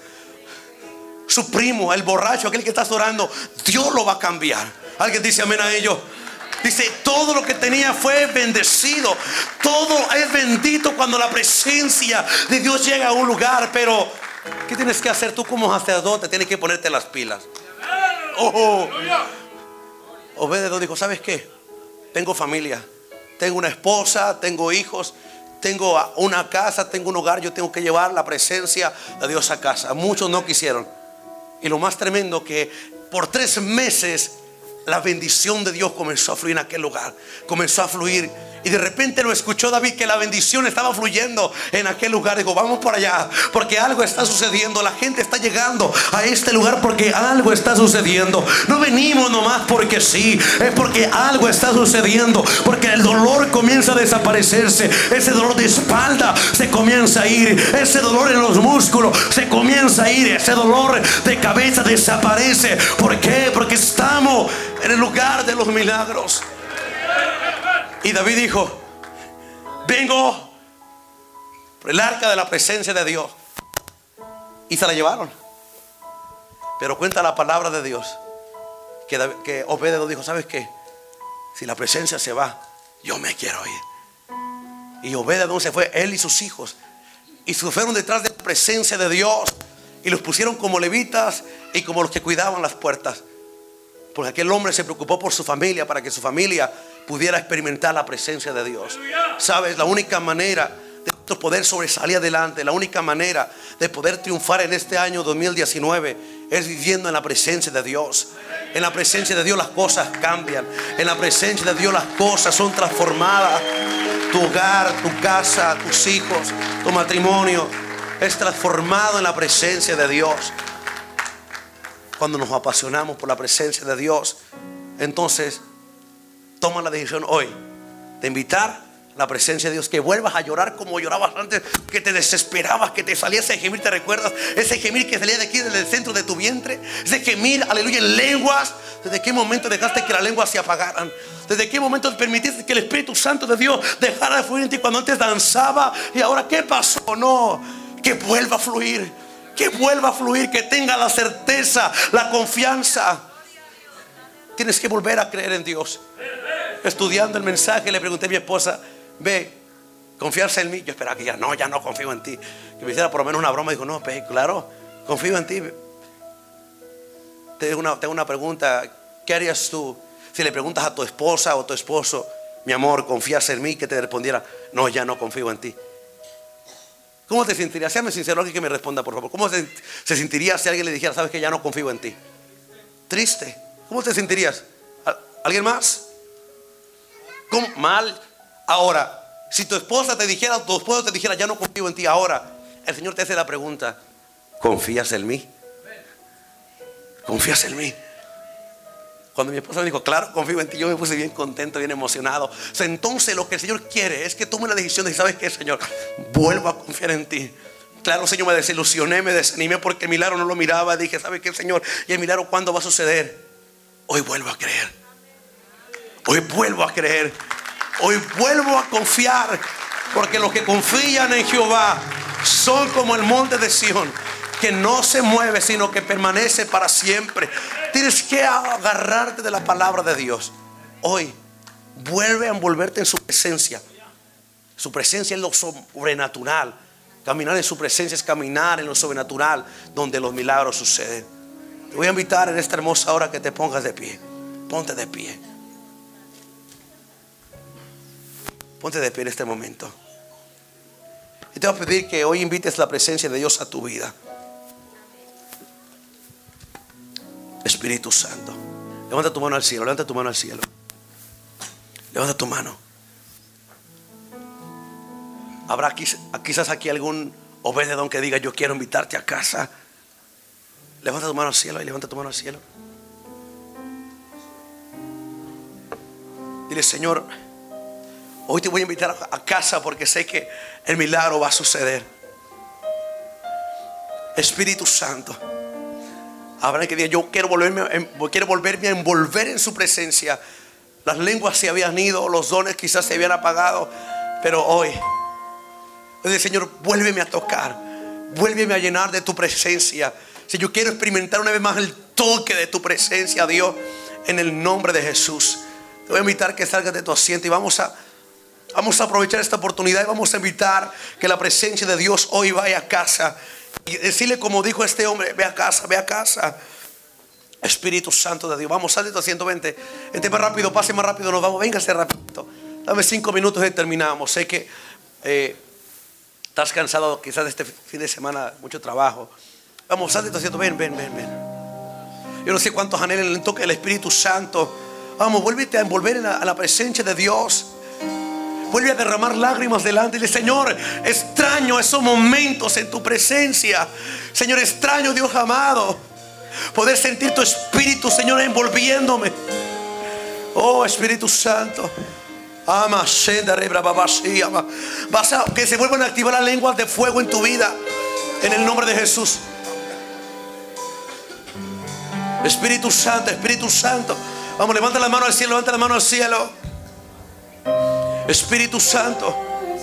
A: Su primo, el borracho, aquel que está orando, Dios lo va a cambiar. Alguien dice amén a ello. Dice, todo lo que tenía fue bendecido. Todo es bendito cuando la presencia de Dios llega a un lugar. Pero ¿qué tienes que hacer tú como sacerdote? Tienes que ponerte las pilas. Oh, Obed-edom dijo, ¿sabes qué? Tengo familia, tengo una esposa, tengo hijos, tengo una casa, tengo un hogar. Yo tengo que llevar la presencia de Dios a casa. Muchos no quisieron. Y lo más tremendo, que por tres meses la bendición de Dios comenzó a fluir en aquel lugar. Comenzó a fluir. Y de repente lo escuchó David, que la bendición estaba fluyendo en aquel lugar. Dijo, vamos por allá, porque algo está sucediendo. La gente está llegando a este lugar porque algo está sucediendo. No venimos nomás porque sí, es porque algo está sucediendo. Porque el dolor comienza a desaparecerse. Ese dolor de espalda se comienza a ir. Ese dolor en los músculos se comienza a ir. Ese dolor de cabeza desaparece. ¿Por qué? Porque estamos en el lugar de los milagros. Y David dijo, vengo por el arca de la presencia de Dios. Y se la llevaron. Pero cuenta la palabra de Dios que, David, que Obed-edom dijo, ¿sabes qué? Si la presencia se va, yo me quiero ir. Y Obed-edom se fue, él y sus hijos, y se fueron detrás de la presencia de Dios. Y los pusieron como levitas y como los que cuidaban las puertas. Porque aquel hombre se preocupó por su familia, para que su familia pudiera experimentar la presencia de Dios. Sabes, la única manera de poder sobresalir adelante, la única manera de poder triunfar en este año dos mil diecinueve es viviendo en la presencia de Dios. En la presencia de Dios las cosas cambian. En la presencia de Dios las cosas son transformadas. Tu hogar, tu casa, tus hijos, tu matrimonio es transformado en la presencia de Dios. Cuando nos apasionamos por la presencia de Dios, entonces toma la decisión hoy de invitar la presencia de Dios, que vuelvas a llorar como llorabas antes, que te desesperabas, que te salía ese gemir. ¿Te recuerdas? Ese gemir que salía de aquí, desde el centro de tu vientre, ese gemir, aleluya, en lenguas. ¿Desde qué momento dejaste que las lenguas se apagaran? ¿Desde qué momento permitiste que el Espíritu Santo de Dios dejara de fluir en ti cuando antes danzaba? Y ahora, ¿qué pasó? No, que vuelva a fluir, que vuelva a fluir, que tenga la certeza, la confianza. Tienes que volver a creer en Dios. Estudiando el mensaje, le pregunté a mi esposa: ve, confiarse en mí. Yo esperaba que ya no, ya no confío en ti, que me hiciera por lo menos una broma. Dijo: no, ve, claro, confío en ti. Tengo una, tengo una pregunta. ¿Qué harías tú si le preguntas a tu esposa o tu esposo: mi amor, ¿confías en mí? Que te respondiera: no, ya no confío en ti. ¿Cómo te sentirías? Séame sincero, alguien que me responda, por favor. ¿Cómo se, se sentiría si alguien le dijera: sabes que ya no confío en ti? Triste. ¿Cómo te sentirías? ¿Alguien más? ¿Cómo? Mal. Ahora, si tu esposa te dijera, tu esposo te dijera: ya no confío en ti. Ahora, el Señor te hace la pregunta: ¿confías en mí? ¿Confías en mí? Cuando mi esposa me dijo: claro, confío en ti, yo me puse bien contento, bien emocionado. O sea, entonces lo que el Señor quiere es que tome la decisión de: ¿sabes qué, Señor? Vuelvo a confiar en ti. Claro, Señor, me desilusioné, me desanimé porque el milagro no lo miraba. Dije: ¿sabes qué, Señor? ¿Y el milagro cuándo va a suceder? Hoy vuelvo a creer. Hoy vuelvo a creer. Hoy vuelvo a confiar. Porque los que confían en Jehová son como el monte de Sión, que no se mueve, sino que permanece para siempre. Tienes que agarrarte de la palabra de Dios. Hoy vuelve a envolverte en su presencia. Su presencia es lo sobrenatural. Caminar en su presencia es caminar en lo sobrenatural, donde los milagros suceden. Te voy a invitar en esta hermosa hora que te pongas de pie. Ponte de pie. Ponte de pie en este momento. Y te voy a pedir que hoy invites la presencia de Dios a tu vida. Espíritu Santo, levanta tu mano al cielo. Levanta tu mano al cielo. Levanta tu mano. Habrá quizás aquí algún obededón que diga: yo quiero invitarte a casa. Levanta tu mano al cielo y levanta tu mano al cielo. Dile: Señor, hoy te voy a invitar a casa porque sé que el milagro va a suceder. Espíritu Santo, habrá que diga: yo quiero volverme, quiero volverme a envolver en su presencia. Las lenguas se habían ido, los dones quizás se habían apagado, pero hoy, hoy Señor, vuélveme a tocar, vuélveme a llenar de tu presencia. Si yo quiero experimentar una vez más el toque de tu presencia, Dios, en el nombre de Jesús. Te voy a invitar que salgas de tu asiento y vamos a Vamos a aprovechar esta oportunidad y vamos a invitar que la presencia de Dios hoy vaya a casa. Y decirle como dijo este hombre: ve a casa, ve a casa. Espíritu Santo de Dios, vamos, sal de tu asiento, vente. Vente más rápido, pase más rápido, nos vamos, véngase rapidito. Dame cinco minutos y terminamos. Sé que eh, estás cansado quizás de este fin de semana, mucho trabajo. Vamos, sal de tu asiento, ven, ven, ven, ven. Yo no sé cuántos anhelan el toque del Espíritu Santo. Vamos, vuélvete a envolver en la, a la presencia de Dios. Vuelve a derramar lágrimas delante de Señor. Extraño esos momentos en tu presencia. Señor, extraño, Dios amado, poder sentir tu Espíritu, Señor, envolviéndome. Oh, Espíritu Santo, ama, vas a que se vuelvan a activar las lenguas de fuego en tu vida, en el nombre de Jesús. Espíritu Santo, Espíritu Santo, vamos, levanta la mano al cielo, levanta la mano al cielo. Espíritu Santo,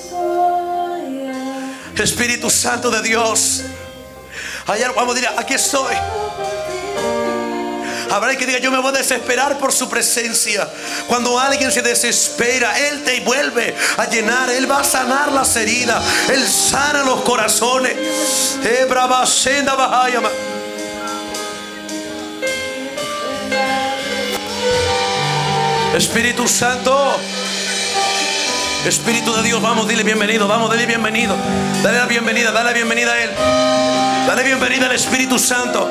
A: Espíritu Santo de Dios, allá vamos a decir: aquí estoy. Habrá que diga: yo me voy a desesperar por su presencia. Cuando alguien se desespera, Él te vuelve a llenar. Él va a sanar las heridas. Él sana los corazones. Espíritu Santo, Espíritu de Dios, vamos, dile bienvenido, vamos, dile bienvenido. Dale la bienvenida, dale la bienvenida a Él. Dale bienvenida al Espíritu Santo.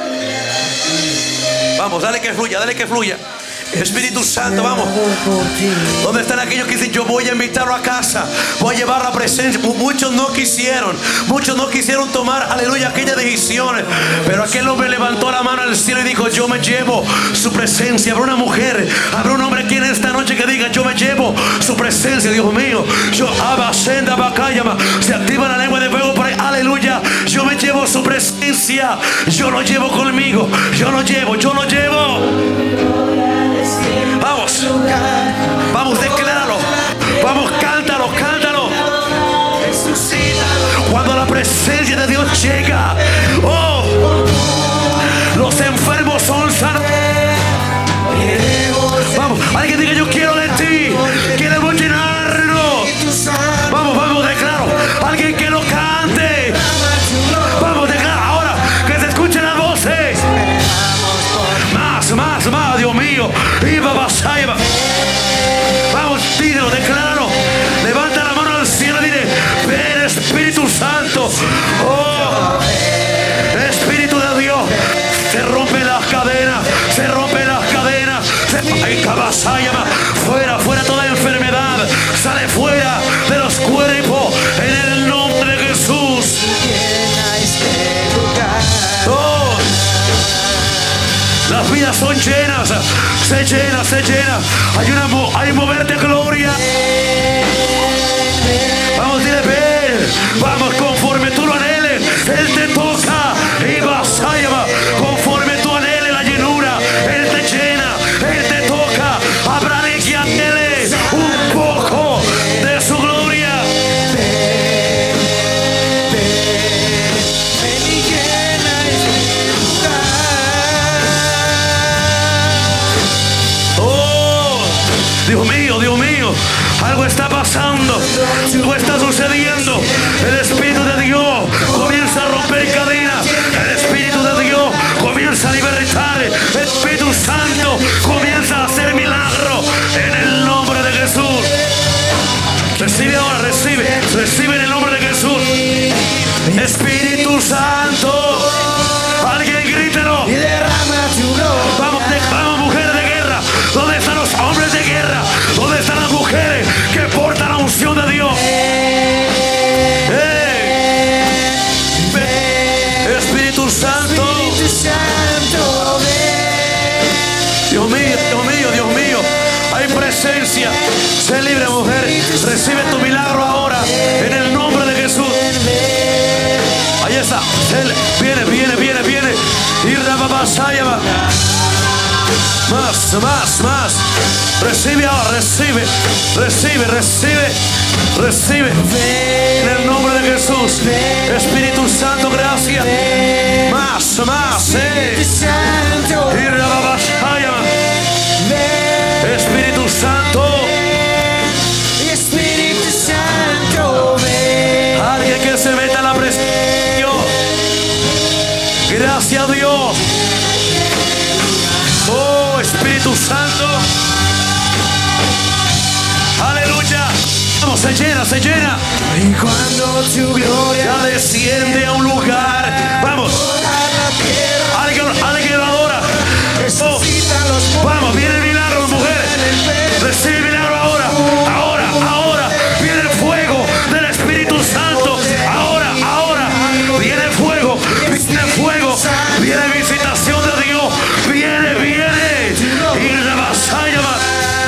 A: Vamos, dale que fluya, dale que fluya. Espíritu Santo, vamos. ¿Dónde están aquellos que dicen yo voy a invitarlo a casa? Voy a llevar la presencia. Muchos no quisieron. Muchos no quisieron tomar, aleluya, aquellas decisiones. Pero aquel hombre levantó la mano al cielo y dijo yo me llevo su presencia. Habrá una mujer, habrá un hombre aquí en esta noche que diga yo me llevo su presencia. Dios mío, yo abasenda bacayama. Se activa la lengua de fuego por ahí. Aleluya, yo me llevo su presencia. Yo lo llevo conmigo. Yo lo llevo, yo lo llevo. Vamos, vamos, decláralo. Vamos, cántalo, cántalo. Cuando la presencia de Dios llega, oh, los enfermos son sanados. Vamos, alguien diga yo quiero de ti. Queremos llenarlo. Vamos, vamos, declaro. Alguien que lo cante. Vamos, declaro ahora que se escuchen las voces. Más, más, más, Dios mío. Iba Basaiba. Vamos, dígelo, decláralo. Levanta la mano al cielo y dile: ven, Espíritu Santo. Oh, Espíritu de Dios. Se rompen las cadenas. Se rompen las cadenas. Ay, Basaiba. Fuera, fuera toda enfermedad. Sale fuera de los cuerpos. En el nombre de Jesús. Oh. Las vidas son llenas, se llena, se llena. Hay una, hay un mover de gloria. Vamos, dile, ven. Vamos, conforme tú lo anheles, Él te toca. Y vas a llevar, conforme tú anheles la llenura, Él te llena, Él te toca. Habrá de que anhele un poco de su gloria. Dios mío, Dios mío, algo está pasando, algo está sucediendo. El Espíritu de Dios comienza a romper cadenas. El Espíritu de Dios comienza a libertar. El Espíritu Santo comienza a hacer milagros en el nombre de Jesús. Recibe ahora, recibe, recibe en el nombre de Jesús. Espíritu Santo, alguien grítelo. Vamos, vamos, mujeres de guerra. ¿Dónde están los hombres de guerra? ¿Dónde están las mujeres que portan la unción de Dios? ¡Hey! Espíritu Santo. Dios mío, Dios mío, Dios mío. Hay presencia. Sé libre, mujer. Recibe tu milagro ahora en el nombre de Jesús. Ahí está. Viene, viene, viene, viene. Irra babasaya. Más, más, más. Recibe ahora, recibe, recibe, recibe, recibe. En el nombre de Jesús. Espíritu Santo, gracias. Más, más. Eh. Espíritu Santo.
B: Espíritu Santo, ven.
A: Alguien que se meta en la presencia. Gracias a Dios. Oh, Espíritu Santo. Aleluya. Vamos, se llena, se llena.
B: Y cuando tu gloria
A: ya desciende a un lugar. Vamos. Alguien, alguien lo adora. Oh. Vamos, viene el milagro, mujer. Recibe el milagro ahora. Ahora, ahora. Viene el fuego del Espíritu Santo. Ahora, ahora. Viene el fuego. Viene el fuego. Viene visitación de Dios. Viene, viene. Y la vas a llamar.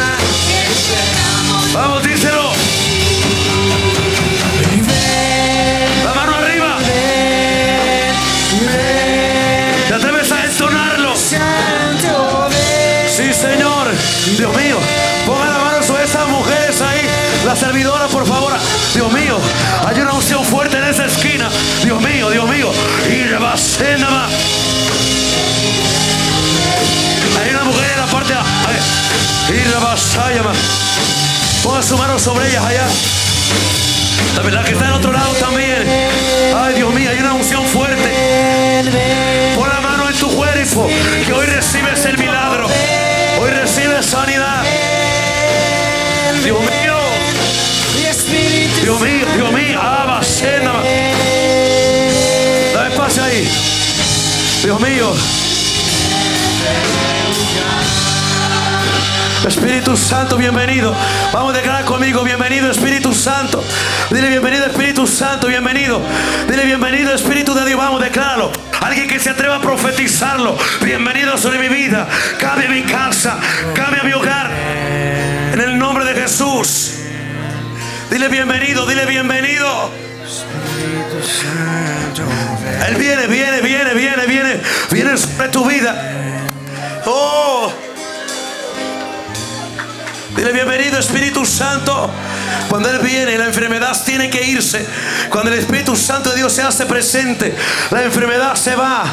A: Vamos, díselo. La mano arriba. ¿Te atreves a entonarlo? Sí, Señor. Dios mío, ponga la mano sobre esas mujeres ahí. La servidora, por favor. Dios mío, hay una unción fuerte en esa esquina. Dios mío, Dios mío. Y le va a ser nada más. Hay una mujer en la parte de... Y le va a llamar. Ponga su mano sobre ellas allá. La verdad que está en otro lado también. Ay, Dios mío, hay una unción fuerte. Pon la mano en tu cuerpo, que hoy recibes el milagro. Hoy recibes sanidad. bienvenido. Espíritu Santo, bienvenido. Vamos a declarar conmigo: bienvenido Espíritu Santo. Dile: bienvenido Espíritu Santo, bienvenido. Dile: bienvenido Espíritu de Dios. Vamos a declararlo. Alguien que se atreva a profetizarlo: bienvenido sobre mi vida. Cambia mi casa, cambia mi hogar, en el nombre de Jesús. Dile: bienvenido, dile: bienvenido. Él viene, viene, viene, viene, viene, viene sobre tu vida. Oh, dile: bienvenido Espíritu Santo. Cuando Él viene, la enfermedad tiene que irse. Cuando el Espíritu Santo de Dios se hace presente, la enfermedad se va.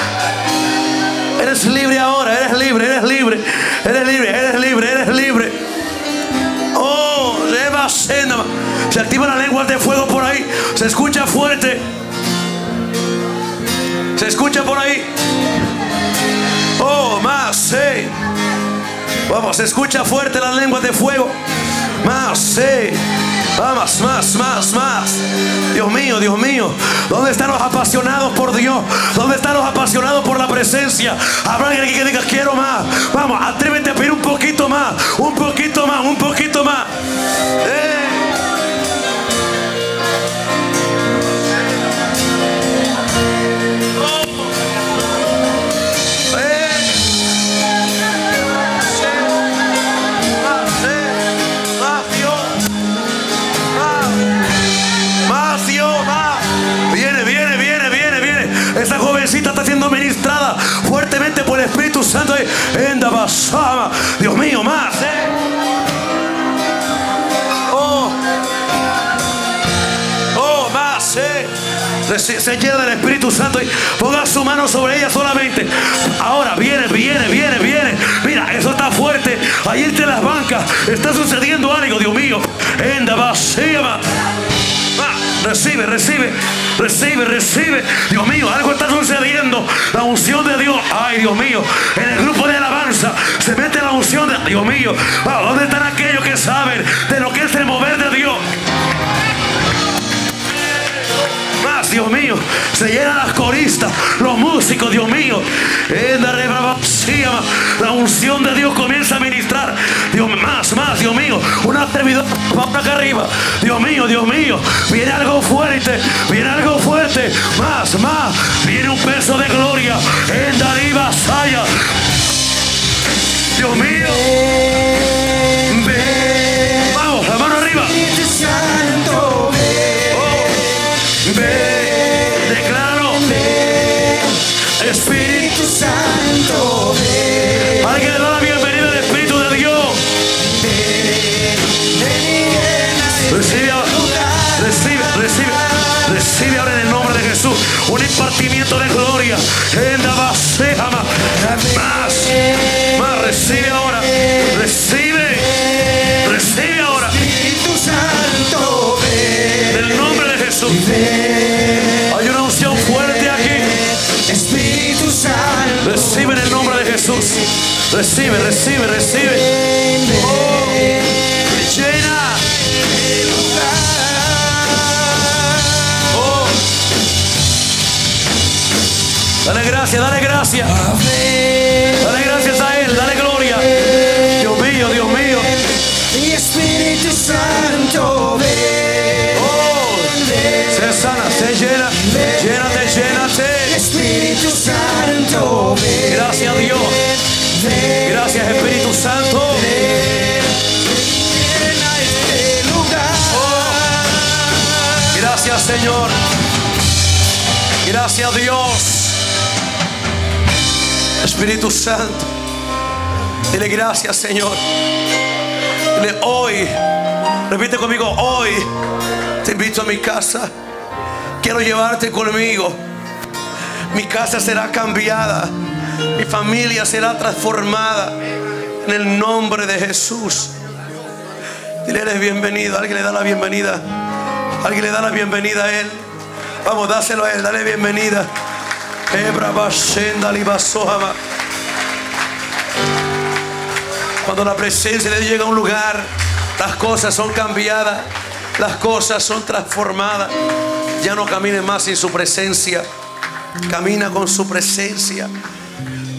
A: Eres libre ahora, eres libre, eres libre, eres libre, eres libre, eres libre. Oh, Reba Sena. Se activan las lenguas de fuego por ahí. Se escucha fuerte. Se escucha por ahí. Oh, más, sí. Vamos, se escucha fuerte las lenguas de fuego. Más, sí. Vamos, más, más, más. Dios mío, Dios mío. ¿Dónde están los apasionados por Dios? ¿Dónde están los apasionados por la presencia? Habrá alguien que diga: quiero más. Vamos, atrévete a pedir un poquito más. Un poquito más, un poquito más. ¡Eh! Esa jovencita está siendo ministrada fuertemente por el Espíritu Santo. Dios mío, más, ¿eh? Oh, oh, más, ¿eh? Se, se llena del Espíritu Santo y ponga su mano sobre ella solamente. Ahora viene, viene, viene, viene. Mira, eso está fuerte. Ahí entre las bancas está sucediendo algo, Dios mío. Enda vacía. Recibe, recibe, recibe, recibe. Dios mío, algo está sucediendo. La unción de Dios. Ay, Dios mío. En el grupo de alabanza se mete la unción de Dios mío. Wow, ¿dónde están aquellos que saben de lo que es el mover de Dios? Más, Dios mío. Se llenan las coristas, los músicos, Dios mío. La unción de Dios comienza a ministrar. Dios, más, más, Dios mío. Una servidora para acá arriba. Dios mío, Dios mío. Viene algo fuerte, viene algo fuerte. Más, más. Viene un peso de gloria. En Dariba Saya. Dios mío. Ven. Vamos, la mano arriba. Oh. Ven. Decláralo. Espíritu Santo, ven. Alguien le da la bienvenida al Espíritu de Dios. Recibe ahora, recibe, recibe, recibe ahora en el nombre de Jesús un impartimiento de gloria. Más, más, recibe ahora, recibe, recibe ahora. Espíritu Santo, ven. En el nombre de Jesús. Hay una unción fuerte aquí. Espíritu Santo, recibe en el nombre de Jesús. Recibe, recibe, recibe. Oh, llena. Oh. Dale gracias, dale gracias. Dale gracias a Él, dale gloria. Dios mío, Dios mío. Espíritu Santo, ven. Oh, se sana, se llena. Llénate, llénate. Espíritu Santo, ven. Gracias, Dios. Gracias, Espíritu Santo. Oh, gracias, Señor. Gracias, Dios. Espíritu Santo, dile gracias, Señor. Dile: hoy, repite conmigo: hoy te invito a mi casa. Quiero llevarte conmigo. Mi casa será cambiada. Mi familia será transformada en el nombre de Jesús. Dile: eres bienvenido. Alguien le da la bienvenida. Alguien le da la bienvenida a Él. Vamos, dáselo a Él. Dale bienvenida. Cuando la presencia de Dios llega a un lugar, las cosas son cambiadas, las cosas son transformadas. Ya no camines más sin su presencia. Camina con su presencia.